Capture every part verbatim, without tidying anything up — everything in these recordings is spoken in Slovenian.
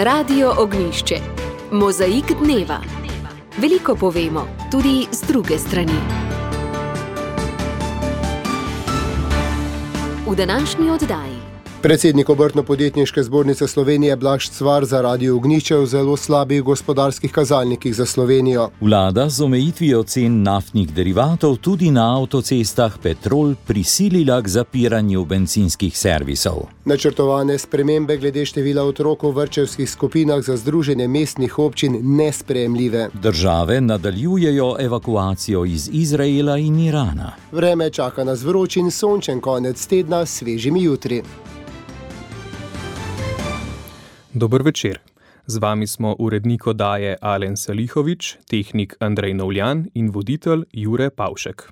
Radio Ognjišče. Mozaik dneva. Veliko povemo, tudi z druge strani. V današnji oddaji. Predsednik Obrtno-podjetniške zbornice Slovenije Blaž Cvar za Radio Ognjišče v zelo slabih gospodarskih kazalnikih za Slovenijo. Vlada z omejitvijo cen naftnih derivatov tudi na avtocestah Petrol prisilila k zapiranju bencinskih servisov. Načrtovane spremembe glede števila otrok v vrtčevskih skupinah za združenje mestnih občin nesprejemljive. Države nadaljujejo evakuacijo iz Izraela in Irana. Vreme čaka nas vroč in sončen konec tedna s svežimi jutri. Dober večer. Z vami smo urednik oddaje Alen Salihovič, tehnik Andrej Novljan in voditelj Jure Pavšek.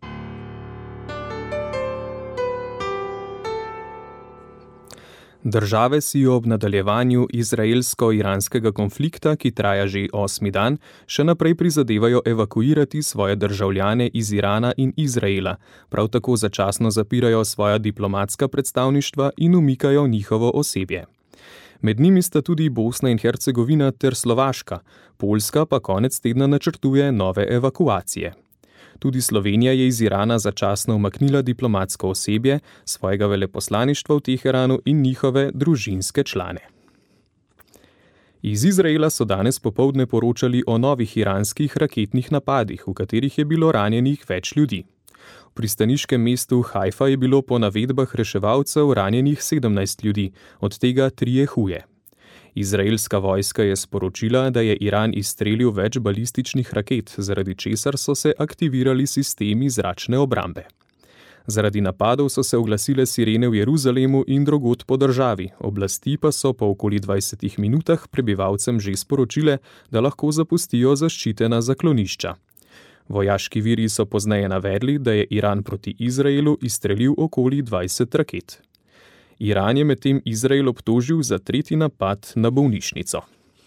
Države si ob nadaljevanju izraelsko-iranskega konflikta, ki traja že osmi dan, še naprej prizadevajo evakuirati svoje državljane iz Irana in Izraela, prav tako začasno zapirajo svoja diplomatska predstavništva in umikajo njihovo osebje. Med njimi sta tudi Bosna in Hercegovina ter Slovaška, Poljska pa konec tedna načrtuje nove evakuacije. Tudi Slovenija je iz Irana začasno umaknila diplomatsko osebje, svojega veleposlaništva v Teheranu in njihove družinske člane. Iz Izraela so danes popoldne poročali o novih iranskih raketnih napadih, v katerih je bilo ranjenih več ljudi. V pristaniškem mestu Hajfa je bilo po navedbah reševalcev ranjenih sedemnajst ljudi, od tega trije huje. Izraelska vojska je sporočila, da je Iran izstrelil več balističnih raket, zaradi česar so se aktivirali sistemi zračne obrambe. Zaradi napadov so se oglasile sirene v Jeruzalemu in drugod po državi, oblasti pa so po okoli dvajsetih minutah prebivalcem že sporočile, da lahko zapustijo zaščitena zaklonišča. Vojaški viri so pozneje navedli, da je Iran proti Izraelu izstrelil okoli dvajset raket. Iran je medtem Izrael obtožil za tretji napad na bolnišnico.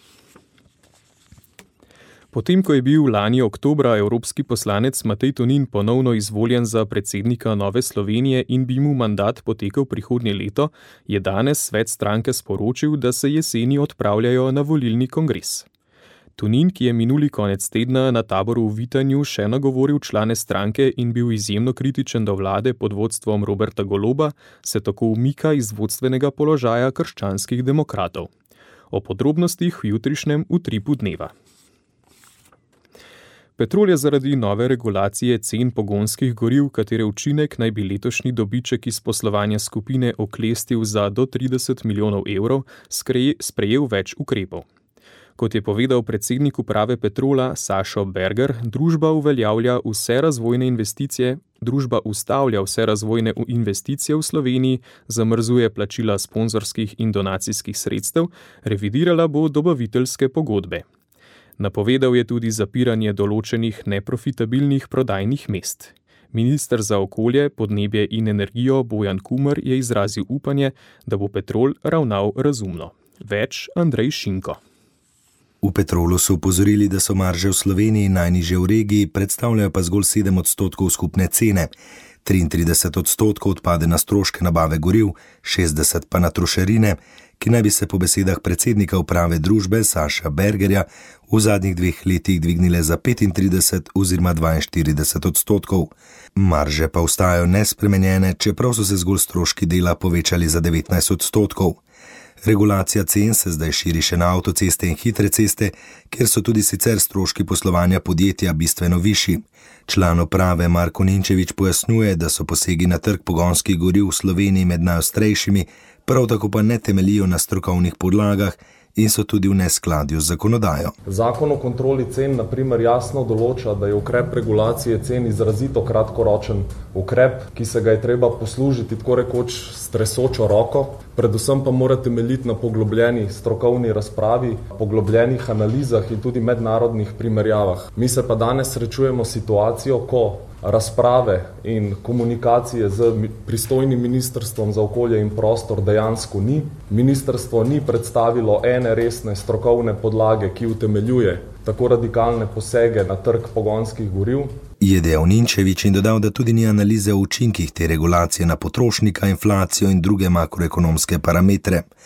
Potem, ko je bil lani oktobra evropski poslanec Matej Tonin ponovno izvoljen za predsednika Nove Slovenije in bi mu mandat potekel prihodnje leto, je danes svet stranke sporočil, da se jeseni odpravljajo na volilni kongres. Tonin, ki je minuli konec tedna na taboru v Vitanju še nagovoril člane stranke in bil izjemno kritičen do vlade pod vodstvom Roberta Goloba, se tako umika iz vodstvenega položaja krščanskih demokratov. O podrobnostih v jutrišnjem Utripu dneva. Petrol je zaradi nove regulacije cen pogonskih goriv, katere učinek naj bi letošnji dobiček iz poslovanja skupine oklestil za do trideset milijonov evrov, sprejel več ukrepov. Kot je povedal predsednik uprave Petrola Sašo Berger, družba uveljavlja vse razvojne investicije, družba ustavlja vse razvojne investicije v Sloveniji, zamrzuje plačila sponzorskih in donacijskih sredstev, revidirala bo dobaviteljske pogodbe. Napovedal je tudi zapiranje določenih neprofitabilnih prodajnih mest. Minister za okolje, podnebje in energijo Bojan Kumer je izrazil upanje, da bo Petrol ravnal razumno. Več Andrej Šinko. V Petrolu so upozorili, da so marže v Sloveniji najnižje v regiji, predstavljajo pa zgolj sedem odstotkov skupne cene. triintrideset odstotkov odpade na stroške nabave goriv, šestdeset pa na trošarine, ki naj bi se po besedah predsednika uprave družbe Saša Bergerja v zadnjih dveh letih dvignile za petintrideset oziroma dvainštirideset odstotkov. Marže pa ostajajo nespremenjene, čeprav so se zgolj stroški dela povečali za devetnajst odstotkov. Regulacija cen se zdaj širi še na avtoceste in hitre ceste, kjer so tudi sicer stroški poslovanja podjetja bistveno višji. Član uprave Marko Ninčevič pojasnjuje, da so posegi na trg pogonskih goriv v Sloveniji med najostrejšimi, prav tako pa ne temeljijo na strokovnih podlagah in so tudi v neskladju z zakonodajo. Zakon o kontroli cen na primer jasno določa, da je ukrep regulacije cen izrazito kratkoročen ukrep, ki se ga je treba poslužiti tako rekoč s tresočo roko, predvsem pa mora temeljiti na poglobljeni strokovni razpravi, poglobljenih analizah in tudi mednarodnih primerjavah. Mi se pa danes srečujemo situacijo, ko razprave in komunikacije z pristojnim ministrstvom za okolje in prostor dejansko ni. Ministrstvo ni predstavilo ene resne strokovne podlage, ki utemeljuje tako radikalne posege na trg pogonskih goriv. Je dejal Ninčevič in dodal, da tudi ni analize o učinkih te regulacije na potrošnika, inflacijo in druge makroekonomske parametre.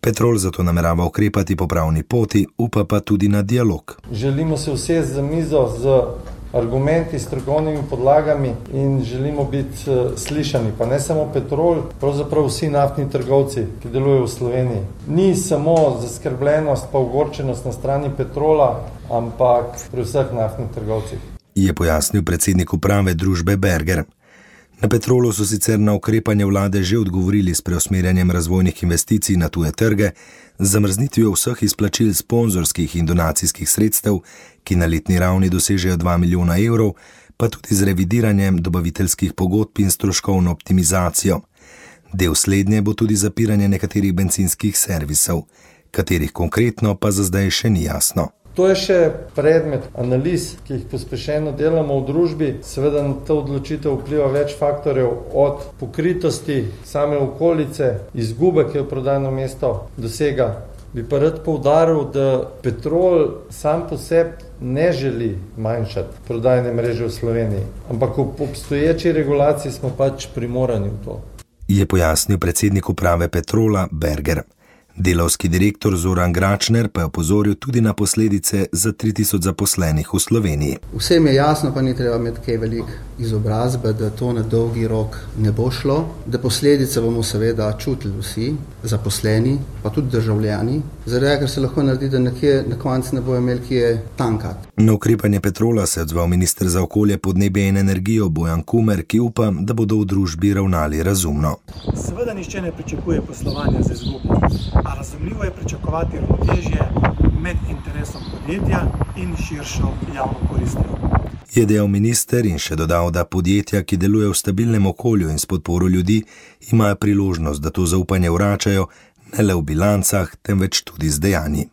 Petrol zato namerava ukrepati po pravni poti, upa pa tudi na dialog. Želimo se usesti za mizo z argumenti, strokovnimi podlagami in želimo biti uh, slišani. Pa ne samo Petrol, pravzaprav vsi naftni trgovci, ki delujejo v Sloveniji. Ni samo zaskrbljenost pa ogorčenost na strani Petrola, ampak pri vseh naftnih trgovcih. Je pojasnil predsednik uprave družbe Berger. Na Petrolu so sicer na ukrepanje vlade že odgovorili s preusmerjanjem razvojnih investicij na tuje trge, z zamrznitvijo vseh izplačil sponzorskih in donacijskih sredstev, ki na letni ravni dosežejo dva milijona evrov, pa tudi z revidiranjem dobaviteljskih pogodb in stroškovno optimizacijo. Del slednje bo tudi zapiranje nekaterih bencinskih servisov, katerih konkretno pa za zdaj še ni jasno. To je še predmet analiz, ki jih pospešeno delamo v družbi. Seveda na to odločitev vpliva več faktorjev, od pokritosti same okolice, izgube, ki jo prodajno mesto dosega. Bi pa rad poudaril, da Petrol sam po sebi ne želi manjšati prodajne mreže v Sloveniji, ampak v obstoječi regulaciji smo pač primorani v to. Je pojasnil predsednik uprave Petrola Berger. Delavski direktor Zoran Gračner pa je opozoril tudi na posledice za tri tisoč zaposlenih v Sloveniji. Vsem je jasno, pa ni treba imeti kaj velik izobrazbe, da to na dolgi rok ne bo šlo, da posledice bomo seveda čutili vsi, zaposleni, pa tudi državljani, zaradi ker se lahko naredi, da nekje na koncu ne bo imeli kje tankati. Na ukrepanje Petrola se je odzval minister za okolje, podnebje in energijo Bojan Kumer, ki upa, da bodo v družbi ravnali razumno. Seveda nišče ne pričakuje poslovanja z izgubo. A razumljivo je pričakovati ravnotežje med interesom podjetja in širšo javno koristjo. Je dejal minister in še dodal, da podjetja, ki delujejo v stabilnem okolju in s podporo ljudi, imajo priložnost, da to zaupanje vračajo ne le v bilancah, temveč tudi z dejanji.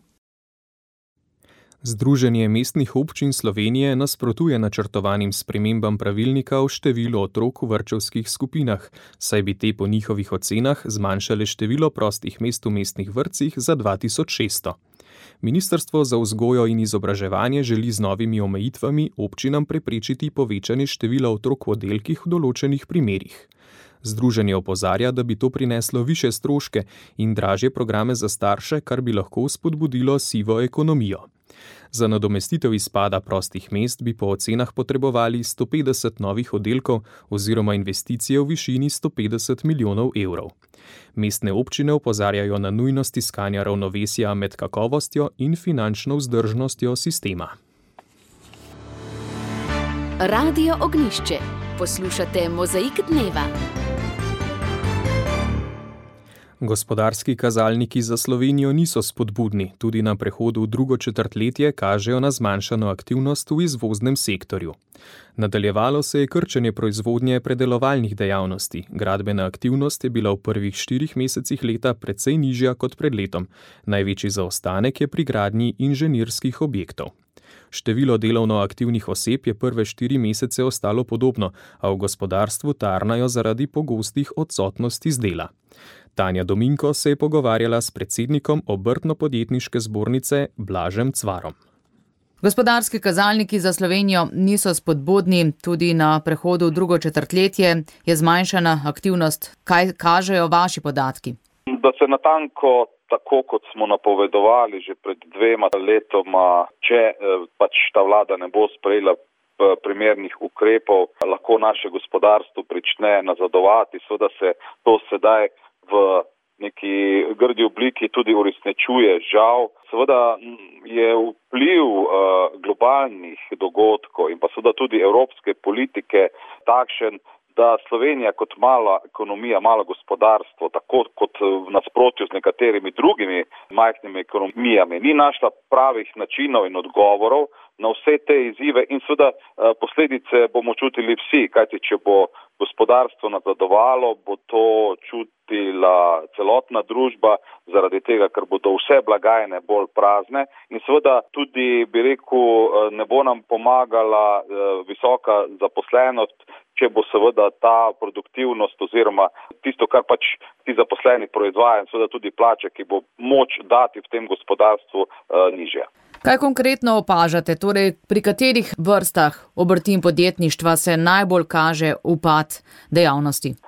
Združenje mestnih občin Slovenije nasprotuje načrtovanim spremembam pravilnika o številu otrok v vrtčevskih skupinah, saj bi te po njihovih ocenah zmanjšale število prostih mest v mestnih vrtcih za dva tisoč šeststo. Ministrstvo za vzgojo in izobraževanje želi z novimi omejitvami občinam preprečiti povečanje števila otrok v oddelkih v določenih primerih. Združenje opozarja, da bi to prineslo višje stroške in dražje programe za starše, kar bi lahko spodbudilo sivo ekonomijo. Za nadomestitev izpada prostih mest bi po ocenah potrebovali sto petdeset novih oddelkov oziroma investicije v višini sto petdeset milijonov evrov. Mestne občine opozarjajo na nujnost iskanja ravnovesja med kakovostjo in finančno vzdržnostjo sistema. Radio Ognjišče. Poslušate Mozaik dneva. Gospodarski kazalniki za Slovenijo niso spodbudni, tudi na prehodu v drugo četrtletje kažejo na zmanjšano aktivnost v izvoznem sektorju. Nadaljevalo se je krčenje proizvodnje predelovalnih dejavnosti, gradbena aktivnost je bila v prvih štirih mesecih leta precej nižja kot pred letom, največji zaostanek je pri gradnji inženirskih objektov. Število delovno aktivnih oseb je prve štiri mesece ostalo podobno, a v gospodarstvu tarnajo zaradi pogostih odsotnosti z dela. Tanja Dominko se je pogovarjala s predsednikom Obrtno-podjetniške zbornice Blažem Cvarom. Gospodarski kazalniki za Slovenijo niso spodbudni, tudi na prehodu v drugo četrtletje je zmanjšana aktivnost. Kaj kažejo vaši podatki? Da se natanko, tako kot smo napovedovali že pred dvema letoma, če pač ta vlada ne bo sprejela primernih ukrepov, lahko naše gospodarstvo prične nazadovati, seveda se to sedaj v neki grdi obliki tudi uresničuje, žal. Seveda je vpliv uh, globalnih dogodkov in pa seveda tudi evropske politike takšen, da Slovenija kot mala ekonomija, malo gospodarstvo, tako kot v nasprotju z nekaterimi drugimi majhnimi ekonomijami, ni našla pravih načinov in odgovorov na vse te izzive in seveda posledice bomo čutili vsi, kajti če bo gospodarstvo nazadovalo, bo to čutila celotna družba zaradi tega, ker bodo vse blagajne bolj prazne in seveda tudi, bi rekel, ne bo nam pomagala visoka zaposlenost, če bo seveda ta produktivnost oziroma tisto, kar pač ti zaposleni proizvajajo, seveda tudi plače, ki bo moč dati v tem gospodarstvu nižja. Kaj konkretno opažate, torej pri katerih vrstah obrti in podjetništva se najbolj kaže upad dejavnosti?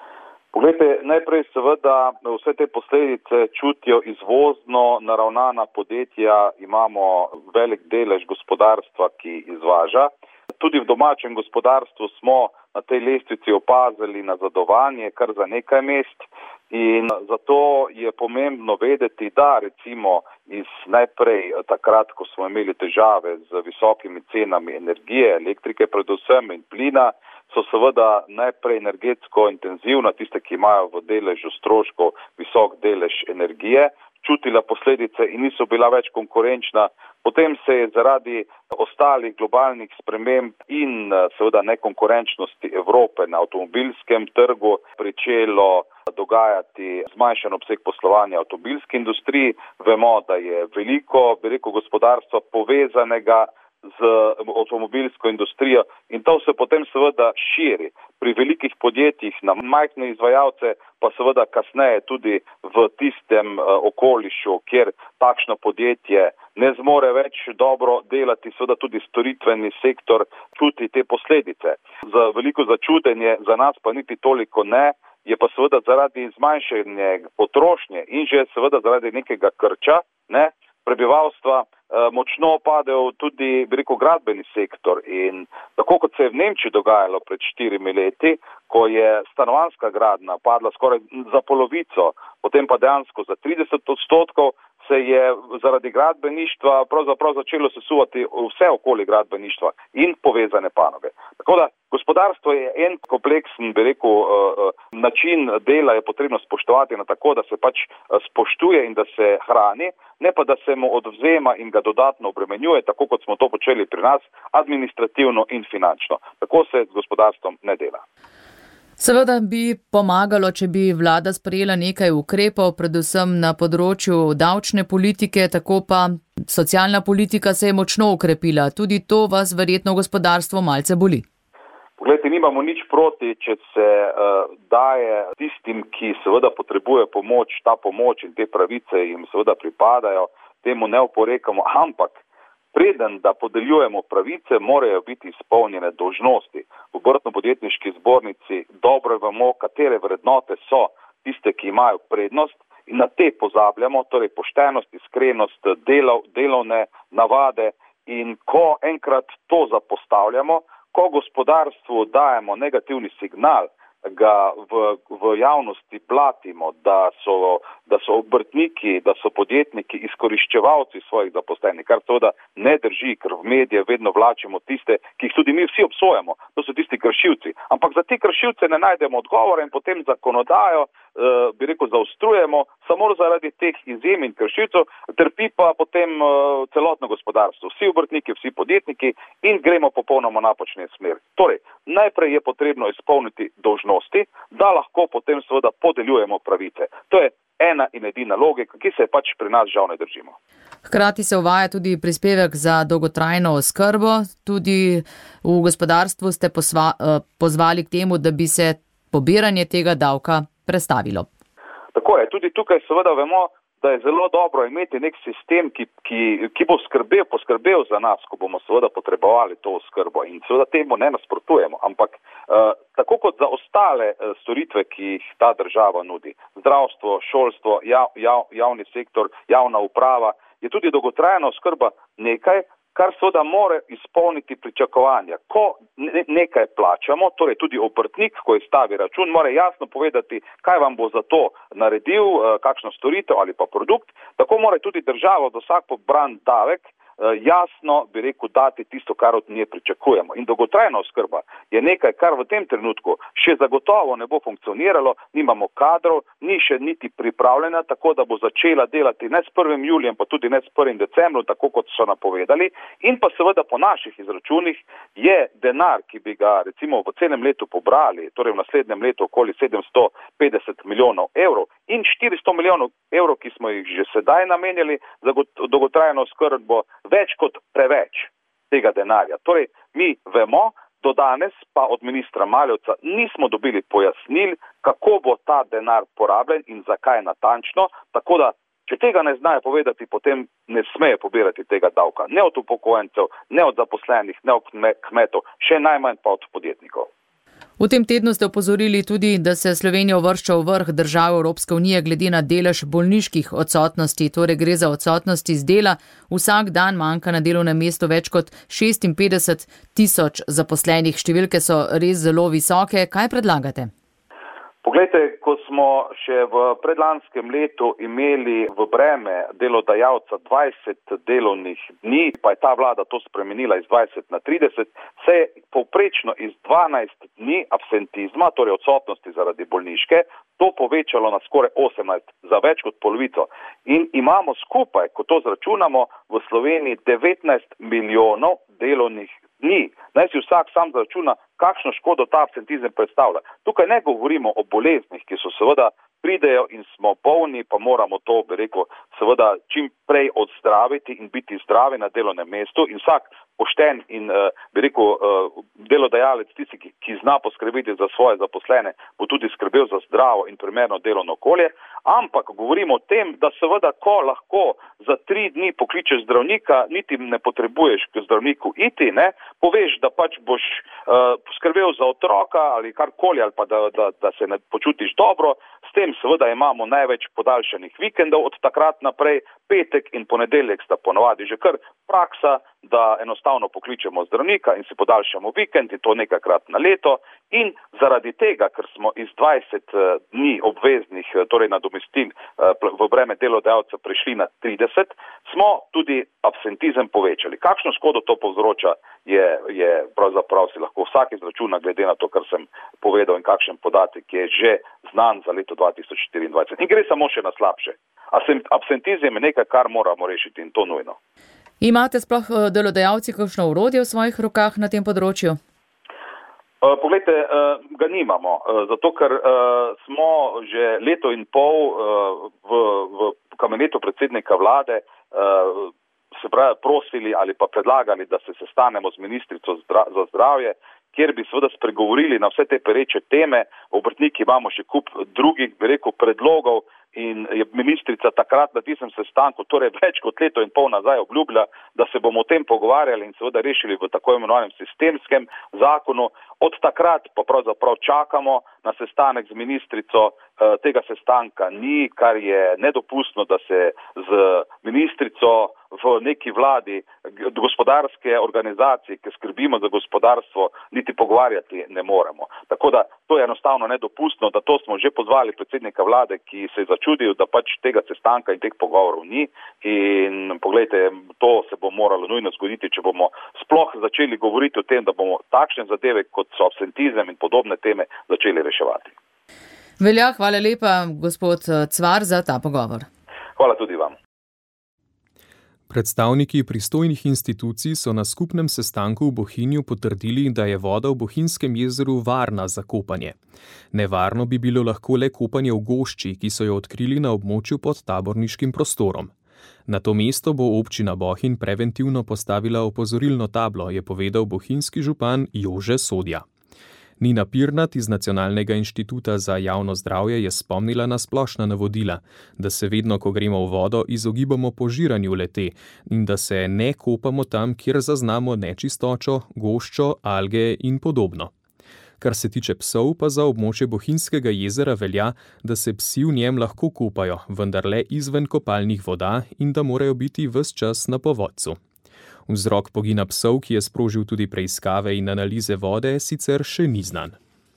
Poglejte, najprej seveda vse te posledice čutijo izvozno naravnana podjetja, imamo velik delež gospodarstva, ki izvaža. Tudi v domačem gospodarstvu smo na tej lestvici opazili nazadovanje kar za nekaj mest in zato je pomembno vedeti, da recimo iz najprej takrat, ko smo imeli težave z visokimi cenami energije, elektrike predvsem in plina, so seveda najprej energetsko intenzivna, tiste, ki imajo v deležu stroškov visok delež energije, čutila posledice in niso bila več konkurenčna. Potem se je zaradi ostalih globalnih sprememb in seveda nekonkurenčnosti Evrope na avtomobilskem trgu pričelo dogajati zmanjšan obseg poslovanja avtomobilski industriji. Vemo, da je veliko, bi rekel, gospodarstva povezanega z avtomobilsko industrijo in to se potem seveda širi pri velikih podjetjih na majhne izvajalce, pa seveda kasneje tudi v tistem okolišu, kjer takšno podjetje ne zmore več dobro delati, seveda tudi storitveni sektor čuti te posledice. Za veliko začudenje, za nas pa niti toliko ne, je pa seveda zaradi zmanjšanja potrošnje in že seveda zaradi nekega krča, ne, prebivalstva močno padejo tudi, bi rekel, gradbeni sektor in tako kot se je v Nemčiji dogajalo pred štirimi leti, ko je stanovanjska gradnja padla skoraj za polovico, potem pa dejansko za trideset odstotkov, se je zaradi gradbeništva pravzaprav začelo sesuvati vse okoli gradbeništva in povezane panoge. Tako da gospodarstvo je en kompleksen, bi rekel, način dela je potrebno spoštovati na tako, da se pač spoštuje in da se hrani, ne pa da se mu odvzema in ga dodatno obremenjuje, tako kot smo to počeli pri nas, administrativno in finančno. Tako se z gospodarstvom ne dela. Seveda bi pomagalo, če bi vlada sprejela nekaj ukrepov, predvsem na področju davčne politike, tako pa socialna politika se je močno ukrepila. Tudi to vas verjetno gospodarstvo malce boli. Poglejte, nimamo nič proti, če se uh, daje tistim, ki seveda potrebuje pomoč, ta pomoč in te pravice jim seveda pripadajo, temu ne oporekamo, ampak preden da podeljujemo pravice, morajo biti izpolnjene dolžnosti. V Obrtno-podjetniški zbornici dobro vemo, katere vrednote so tiste, ki imajo prednost in na te pozabljamo, torej poštenost, iskrenost, delov, delovne navade in ko enkrat to zapostavljamo, ko gospodarstvu dajemo negativni signal, ga v, v javnosti blatimo, da so, da so obrtniki, da so podjetniki izkoriščevalci svojih zaposlenih, kar seveda ne drži, ker v medije vedno vlačimo tiste, ki jih tudi mi vsi obsojamo, to so tisti kršilci. Ampak za te kršilce ne najdemo odgovora in potem zakonodajo, eh, bi rekel, zaostrujemo samo zaradi teh izjem in kršilcev, trpi pa potem eh, celotno gospodarstvo, vsi obrtniki, vsi podjetniki in gremo popolnoma napačne smer. Torej, najprej je potrebno izpolniti dolžnost, da lahko potem seveda podeljujemo pravice. To je ena in edina logika, ki se pač pri nas žal ne držimo. Hkrati se uvaja tudi prispevek za dolgotrajno oskrbo. Tudi v gospodarstvu ste posva, pozvali k temu, da bi se pobiranje tega davka prestavilo. Tako je, tudi tukaj seveda vemo, da je zelo dobro imeti nek sistem, ki, ki, ki bo skrbel, poskrbel za nas, ko bomo seveda potrebovali to oskrbo in seveda temu ne nasprotujemo, ampak uh, tako kot za ostale uh, storitve, ki jih ta država nudi, zdravstvo, šolstvo, jav, jav, javni sektor, javna uprava, je tudi dolgotrajna oskrba nekaj, kar seveda more izpolniti pričakovanja. Ko nekaj plačamo, torej tudi obrtnik, ko izstavi račun, mora jasno povedati, kaj vam bo za to naredil, kakšno storitev ali pa produkt, tako mora tudi država od vsak pobran davek jasno, bi rekel, dati tisto, kar od nje pričakujemo. In dolgotrajna oskrba je nekaj, kar v tem trenutku še zagotovo ne bo funkcioniralo, nimamo kadrov, ni še niti pripravljena, tako da bo začela delati ne s prvim julijem, pa tudi ne s prvim decembrom, tako kot so napovedali. In pa seveda po naših izračunih je denar, ki bi ga recimo v celem letu pobrali, torej v naslednjem letu okoli sedemsto petdeset milijonov evrov in štiristo milijonov evrov, ki smo jih že sedaj namenjali za dolgotrajno oskrbo, več kot preveč tega denarja. Torej, mi vemo, do danes pa od ministra Maljevca nismo dobili pojasnil, kako bo ta denar porabljen in zakaj natančno, tako da, če tega ne znajo povedati, potem ne smejo pobirati tega davka. Ne od upokojencev, ne od zaposlenih, ne od kmetov, še najmanj pa od podjetnikov. V tem tednu ste opozorili tudi, da se Slovenija uvršča v vrh držav Evropske unije glede na delež bolniških odsotnosti, torej gre za odsotnosti z dela. Vsak dan manjka na delovnem mestu več kot šestinpetdeset tisoč zaposlenih. Številke so res zelo visoke. Kaj predlagate? Poglejte, ko smo še v predlanskem letu imeli v breme delodajalca dvajset delovnih dni, pa je ta vlada to spremenila iz dvajset na trideset, se je povprečno iz dvanajst dni absentizma, torej odsotnosti zaradi bolniške, to povečalo na skoraj osemnajst, za več kot polovico. In imamo skupaj, ko to zračunamo, v Sloveniji devetnajst milijonov delovnih dni. Naj si vsak sam zračuna, kakšno škodo ta absentizem predstavlja. Tukaj ne govorimo o boleznih, ki so seveda pridejo in smo bolni, pa moramo to, bi rekel, seveda čim prej odzdraviti in biti zdravi na delovnem mestu in vsak pošten in, bi rekel, delodajalec, tisti, ki, ki zna poskrbeti za svoje zaposlene, bo tudi skrbel za zdravo in primerno delovno okolje, ampak govorimo o tem, da seveda, ko lahko za tri dni pokličeš zdravnika, niti ne potrebuješ k zdravniku iti, ne, poveš, da pač boš uh, poskrbel za otroka ali karkoli, ali pa da, da, da se ne počutiš dobro, s tem seveda imamo največ podaljšanih vikendov, od takrat naprej petek in ponedeljek sta ponovadi že kar praksa, da enostavno pokličemo zdravnika in si podaljšamo vikend in to nekajkrat na leto in zaradi tega, ker smo iz dvajset dni obveznih, torej nadomestil v breme delodajalca prišli na trideset, smo tudi absentizem povečali. Kakšno škodo to povzroča, je, je pravzaprav si lahko vsak izračuna glede na to, kar sem povedal in kakšen podatek je že znan za leto dva tisoč štiriindvajset. In gre samo še na slabše. Absentizem je nekaj, kar moramo rešiti in to nujno. Imate sploh delodajalci kakšno orodje v svojih rokah na tem področju? Uh, poglejte, uh, ga nimamo, uh, zato ker uh, smo že leto in pol uh, v, v kabinetu predsednika vlade uh, se pravi prosili ali pa predlagali, da se sestanemo z ministrico zdra- za zdravje, kjer bi seveda spregovorili na vse te pereče teme. Obrtniki imamo še kup drugih, bi rekel, predlogov in je ministrica takrat na tistem sestanku, torej več kot leto in pol nazaj obljubila, da se bomo o tem pogovarjali in seveda rešili v tako imenovanem sistemskem zakonu. Od takrat pa pravzaprav čakamo na sestanek z ministrico, tega sestanka ni, kar je nedopustno, da se z ministrico v neki vladi gospodarske organizacije, ki skrbimo za gospodarstvo, niti pogovarjati ne moremo. Tako da to je enostavno nedopustno, da to smo že pozvali predsednika vlade, ki se je začudil, da pač tega sestanka in teh pogovorov ni. In poglejte, to se bo moralo nujno zgoditi, če bomo sploh začeli govoriti o tem, da bomo takšne zadeve, kot so absentizem in podobne teme, začeli reševati. Velja, hvala lepa, gospod Cvar, za ta pogovor. Hvala tudi vam. Predstavniki pristojnih institucij so na skupnem sestanku v Bohinju potrdili, da je voda v Bohinjskem jezeru varna za kopanje. Nevarno bi bilo lahko le kopanje v gošči, ki so jo odkrili na območju pod taborniškim prostorom. Na to mesto bo občina Bohinj preventivno postavila opozorilno tablo, je povedal bohinjski župan Jože Sodja. Nina Pirnat iz Nacionalnega inštituta za javno zdravje je spomnila na splošna navodila, da se vedno, ko gremo v vodo, izogibamo požiranju le-te in da se ne kopamo tam, kjer zaznamo nečistočo, goščo, alge in podobno. Kar se tiče psov, pa za območje Bohinjskega jezera velja, da se psi v njem lahko kopajo, vendar le izven kopalnih voda in da morajo biti ves čas na povodcu. Vzrok pogina psov, ki je sprožil tudi preiskave in analize vode, sicer še ni znan.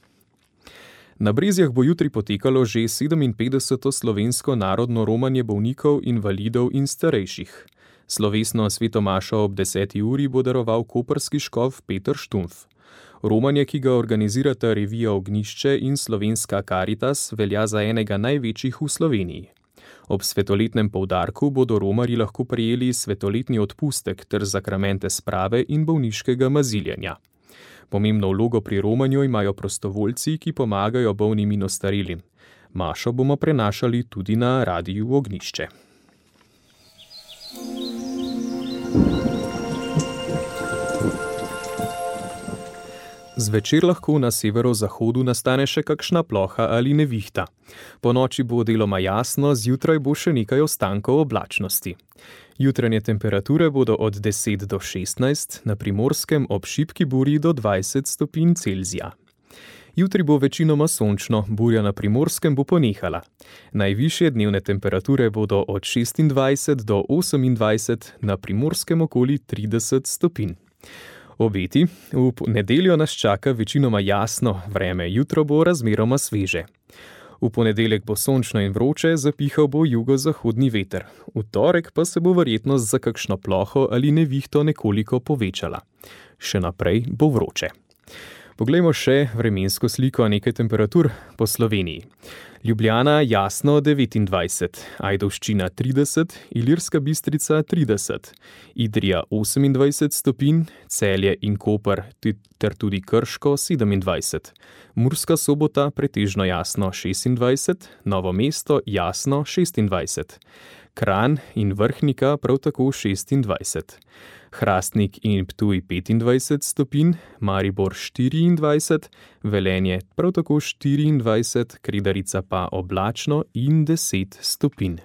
Na Brezjah bo jutri potekalo že sedeminpetdeseto slovensko narodno romanje bolnikov, invalidov in starejših. Slovesno svetomašo ob deseti uri bo daroval koprski škof Peter Štumpf. Romanje, ki ga organizirata revija Ognjišče in Slovenska Karitas, velja za enega največjih v Sloveniji. Ob svetoletnem poudarku bodo romarji lahko prejeli svetoletni odpustek ter zakramente sprave in bolniškega maziljenja. Pomembno vlogo pri romanju imajo prostovoljci, ki pomagajo bolnim in ostarelim. Mašo bomo prenašali tudi na Radiu Ognjišče. Zvečer lahko na severozahodu nastane še kakšna ploha ali nevihta. Po noči bo deloma jasno, zjutraj bo še nekaj ostankov oblačnosti. Jutranje temperature bodo od deset do šestnajst, na Primorskem ob šibki buri do dvajset stopinj Celzija. Jutri bo večinoma sončno, burja na Primorskem bo ponehala. Najvišje dnevne temperature bodo od šestindvajset do osemindvajset, na Primorskem okoli trideset stopinj. Obeti: v nedeljo nas čaka večinoma jasno vreme, jutro bo razmeroma sveže. V ponedeljek bo sončno in vroče, zapihal bo jugozahodni veter. V torek pa se bo verjetnost za kakšno ploho ali nevihto nekoliko povečala. Še naprej bo vroče. Poglejmo še vremensko sliko nekaj temperatur po Sloveniji. Ljubljana jasno devetindvajset, Ajdovščina trideset, Ilirska Bistrica trideset, Idrija osemindvajset stopinj, Celje in Koper ter tudi Krško sedemindvajset, Murska Sobota pretežno jasno šestindvajset, Novo mesto jasno šestindvajset, Kranj in Vrhnika prav tako šestindvajset, Hrastnik in Ptuj petindvajset stopinj, Maribor štiriindvajset, Velenje prav tako štiriindvajset, Kredarica pa oblačno in deset stopinj.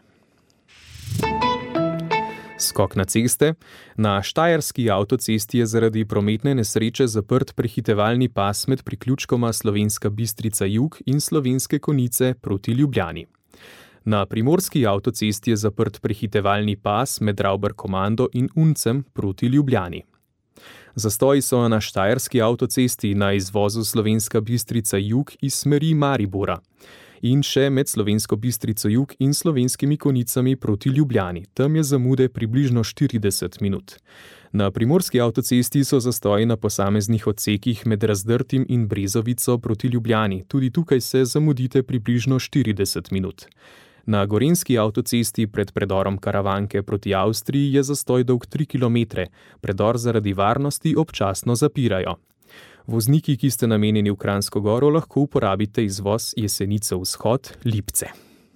Skok na ceste. Na štajerski avtocesti je zaradi prometne nesreče zaprt prehitevalni pas med priključkoma Slovenska Bistrica jug in Slovenske Konjice proti Ljubljani. Na primorski avtocesti je zaprt prehitevalni pas med Ravbar-Komando in Uncem proti Ljubljani. Zastoji so na štajerski avtocesti na izvozu Slovenska Bistrica jug iz smeri Maribora in še med Slovensko Bistrico jug in Slovenskimi Konjicami proti Ljubljani. Tam je zamude približno štirideset minut. Na primorski avtocesti so zastoji na posameznih odsekih med Razdrtim in Brezovico proti Ljubljani. Tudi tukaj se zamudite približno štirideset minut. Na gorenjski avtocesti pred predorom Karavanke proti Avstriji je zastoj dolg tri kilometre, predor zaradi varnosti občasno zapirajo. Vozniki, ki ste namenjeni v Kranjsko Goro, lahko uporabite izvoz Jesenice vzhod Lipce.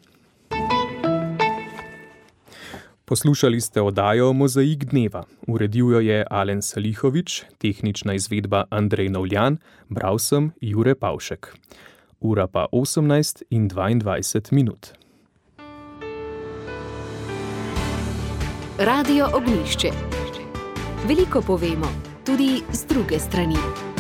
Poslušali ste oddajo Mozaik dneva. Uredil jo je Alen Salihovič, tehnična izvedba Andrej Novljan, bral sem Jure Pavšek. Ura pa osemnajst in dvaindvajset minut. Radio Ognjišče. Veliko povemo, tudi z druge strani.